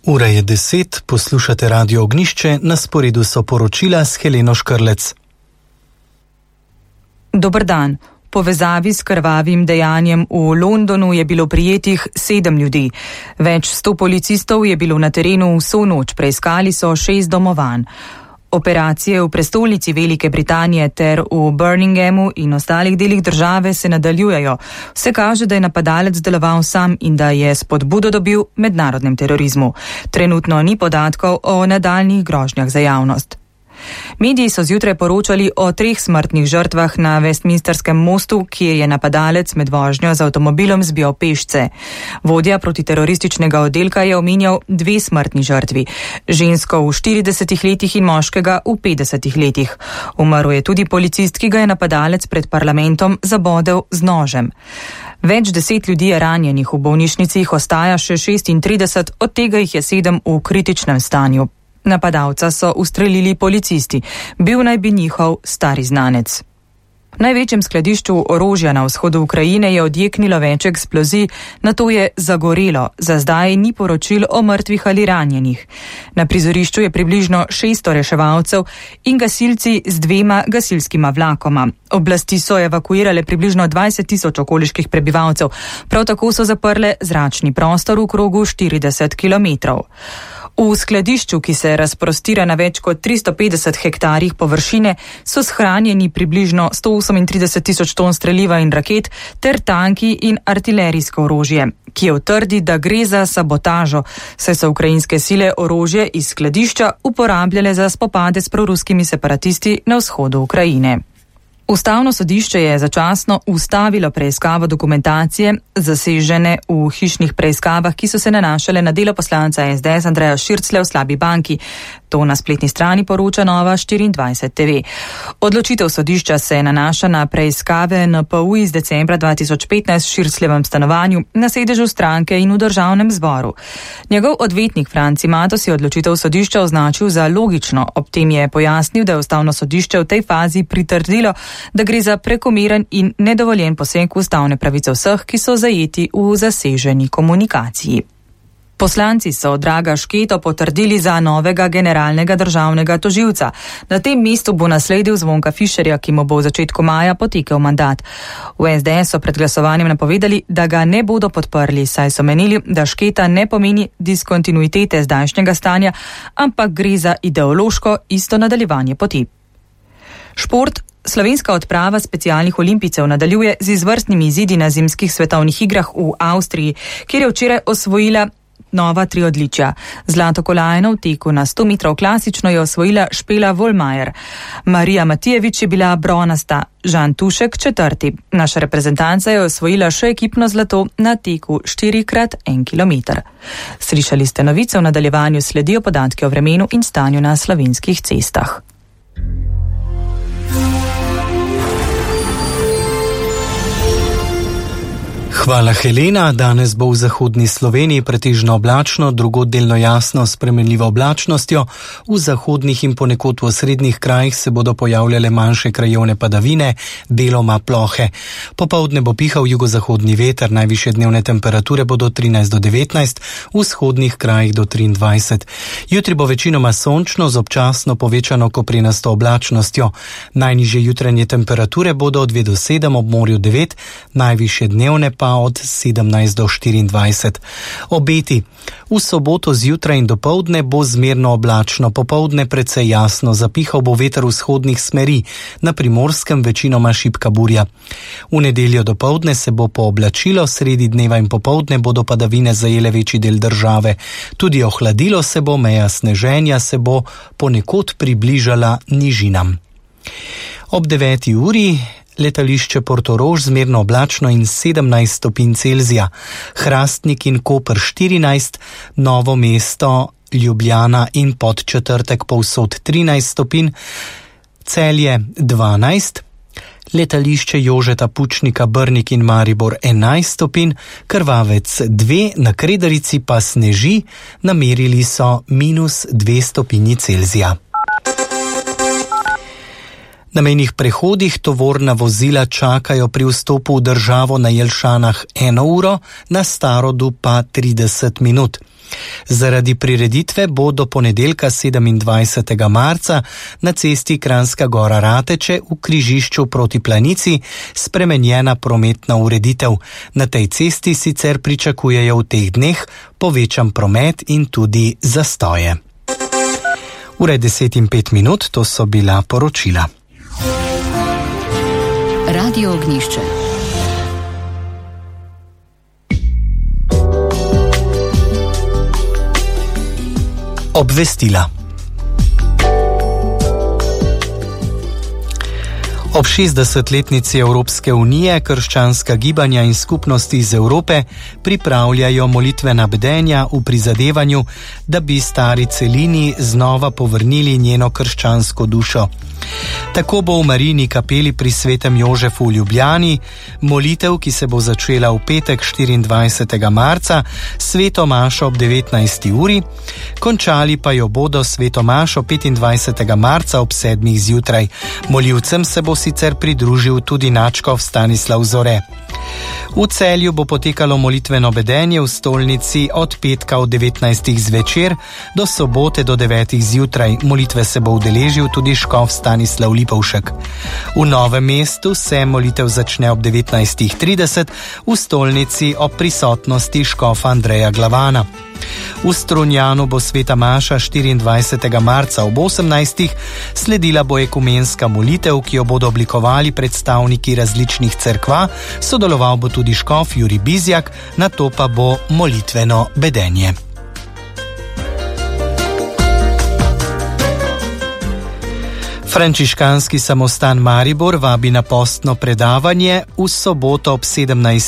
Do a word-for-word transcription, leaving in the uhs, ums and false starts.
Ura je deset, poslušate Radio Ognjišče, na sporedu so poročila s Heleno Škrlec. Dober dan. V povezavi s krvavim dejanjem v Londonu je bilo prijetih sedem ljudi. Več sto policistov je bilo na terenu vso noč, preiskali so šest domovanj. Operacije v prestolnici Velike Britanije ter v Birminghamu in ostalih delih države se nadaljujejo. Vse kaže, da je napadalec deloval sam in da je spodbudo dobil mednarodnem terorizmu. Trenutno ni podatkov o nadaljnjih grožnjah za javnost. Mediji so zjutraj poročali o treh smrtnih žrtvah na Westminsterskem mostu, kjer je napadalec med vožnjo z avtomobilom zbijal pešce. Vodja protiterorističnega oddelka je omenjal dve smrtni žrtvi, žensko v štiridesetih letih in moškega v petdesetih letih. Umrl je tudi policist, ki ga je napadalec pred parlamentom zabodel z nožem. Več deset ljudi je ranjenih, v bolnišnici jih ostaja še šestintrideset, od tega jih je sedem v kritičnem stanju. Napadalca so ustrelili policisti. Bil naj bi njihov stari znanec. V največjem skladišču orožja na vzhodu Ukrajine je odjeknilo več eksplozij, nato je zagorelo. Za zdaj ni poročil o mrtvih ali ranjenih. Na prizorišču je približno šeststo reševalcev in gasilci z dvema gasilskima vlakoma. Oblasti so evakuirale približno dvajset tisoč okoliških prebivalcev. Prav tako so zaprle zračni prostor v krogu štirideset kilometrov. V skladišču, ki se razprostira na več kot tristo petdeset hektarjih površine, so shranjeni približno sto osemintrideset tisoč ton streliva in raket ter tanki in artilerijsko orožje. Kijev trdi, da gre za sabotažo, saj so ukrajinske sile orožje iz skladišča uporabljale za spopade s proruskimi separatisti na vzhodu Ukrajine. Ustavno sodišče je začasno ustavilo preiskavo dokumentacije zasežene v hišnih preiskavah, ki so se nanašale na delo poslanca es de es Andreja Širclja v slabi banki. To na spletni strani poroča Nova štiriindvajset te ve. Odločitev sodišča se nanaša na preiskave en pe u iz decembra dva tisoč petnajst v Šircljevem stanovanju, na sedežu stranke in v državnem zboru. Njegov odvetnik Franci Matos je odločitev sodišča označil za logično. Ob tem je pojasnil, da je ustavno sodišče v tej fazi pritrdilo, da gre za prekomeren in nedovoljen poseg v ustavne pravice vseh, ki so zajeti v zaseženi komunikaciji. Poslanci so Draga Šketo potrdili za novega generalnega državnega tožilca. Na tem mestu bo nasledil Zvonka Fišerja, ki mu bo v začetku maja potekel mandat. V es de es so pred glasovanjem napovedali, da ga ne bodo podprli, saj so menili, da Šketa ne pomeni diskontinuitete zdajšnjega stanja, ampak gre za ideološko isto nadaljevanje poti. Šport. Slovenska odprava specialnih olimpijcev nadaljuje z izvrstnimi izidi na zimskih svetovnih igrah v Avstriji, kjer je včeraj osvojila nova tri odličja. Zlato kolajno v teku na sto metrov klasično je osvojila Špela Volmajer. Marija Matijevič je bila bronasta, Žan Tušek četrti. Naša reprezentanca je osvojila še ekipno zlato na teku štiri krat en kilometer. Slišali ste novice, v nadaljevanju sledijo podatki o vremenu in stanju na slovenskih cestah. Hvala Helena. Danes bo v zahodni Sloveniji pretežno oblačno, drugod delno jasno s spremenljivo oblačnostjo. V zahodnih in ponekod v osrednjih krajih se bodo pojavljale manjše krajevne padavine, deloma plohe. Popoldne bo pihal jugozahodni veter, najvišje dnevne temperature bodo trinajst do devetnajst, v vzhodnih krajih do triindvajset. Jutri bo večinoma sončno z občasno povečano koprenasto oblačnostjo. Najnižje jutranje temperature bodo od dve do sedem, ob morju devet, najvišje dnevne pa od sedemnajst do štiriindvajset. Obeti. V soboto zjutraj in dopoldne bo zmerno oblačno, popoldne precej jasno, zapihal bo veter vzhodnih smeri, na Primorskem večinoma šibka burja. V nedeljo dopoldne se bo pooblačilo, sredi dneva in popoldne bodo padavine zajele večji del države. Tudi ohladilo se bo, meja sneženja se bo ponekod približala nižinam. Ob deveti uri letališče Portorož zmerno oblačno in sedemnajst stopinj Celzija, Hrastnik in Koper štirinajst, Novo mesto, Ljubljana in Podčetrtek povsod trinajst stopinj, Celje dvanajst, letališče Jožeta Pučnika, Brnik in Maribor enajst stopinj, Krvavec dve, na Kredarici pa sneži, namerili so minus dve stopinji Celzija. Na mejnih prehodih tovorna vozila čakajo pri vstopu v državo na Jelšanah eno uro, na Starodu pa trideset minut. Zaradi prireditve bo do ponedeljka sedemindvajsetega marca na cesti Kranjska Gora Rateče v križišču proti Planici spremenjena prometna ureditev. Na tej cesti sicer pričakujejo v teh dneh povečan promet in tudi zastoje. Ure deset in pet minut, to so bila poročila. Radio Ognjišče. Obvestila. Ob šestdesetletnici Evropske unije krščanska gibanja in skupnosti iz Evrope pripravljajo molitvena bdenja v prizadevanju, da bi stari celini znova povrnili njeno krščansko dušo. Tako bo v Marijini kapeli pri Svetem Jožefu v Ljubljani molitev, ki se bo začela v petek štiriindvajsetega marca, sveto mašo ob devetnajsti uri, končali pa jo bodo sveto mašo petindvajsetega marca ob sedmih zjutraj. Molivcem se bo sicer pridružil tudi nadškof Stanislav Zore. V Celju bo potekalo molitveno bedenje v stolnici od petka od devetnajstih zvečer do sobote do devetih zjutraj. Molitve se bo udeležil tudi škof Stanislav Lipovšek. V Novem mestu se molitev začne ob devetnajstih trideset v stolnici ob prisotnosti škofa Andreja Glavana. V Strunjanu bo sveta maša štiriindvajsetega marca ob osemnajstih, sledila bo ekumenska molitev, ki jo bodo oblikovali predstavniki različnih cerkva, sodeloval bo tudi škof Jurij Bizjak, nato pa bo molitveno bedenje. Frančiškanski samostan Maribor vabi na postno predavanje v soboto ob sedemnajsti